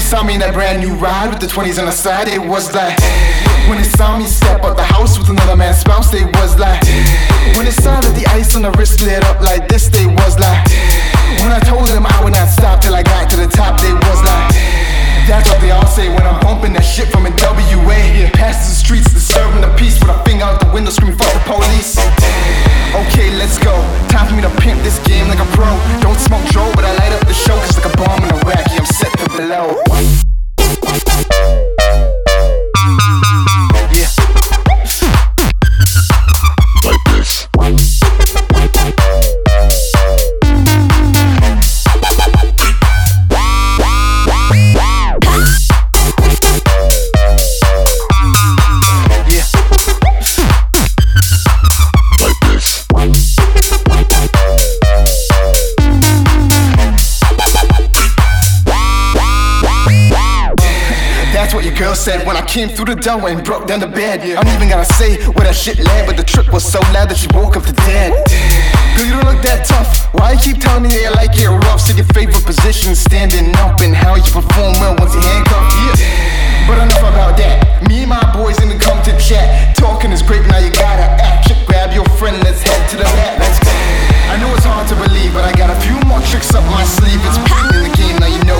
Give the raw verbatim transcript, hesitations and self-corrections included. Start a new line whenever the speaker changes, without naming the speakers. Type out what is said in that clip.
saw me in that brand new ride with the twenties on the side, it was like. When they saw me step out the house with another man's spouse, they was like. When they saw that the ice on the wrist lit up like this, they was like. When I told them I would not stop till I got to the top, they was like. That's what they all say when I'm bumping that shit from a W A. Past the streets, disturbing the peace with a finger out the window screaming fuck the police. Okay, let's go. Time for me to pimp this game like a pro. Don't smoke Dro, but I light up the show cause like a bomb in Iraq, yeah, I'm set to blow. Yeah. Like this. That's what your girl said when I came through the door and broke down the bed. I don't even gotta say where that shit led, but the trip was so loud that she woke up the dead. Girl, you don't look that tough. Why you keep telling me that you like it rough? Said your favorite position, standing up, and how you perform well once you're handcuffed. Yeah. But enough about that. Me and my boys in the come to chat. Talking is great, now you gotta act. Grab your friend, let's head to the back. Let's go. I know it's hard to believe, but I got a few more tricks up my sleeve. It's in the game, now you know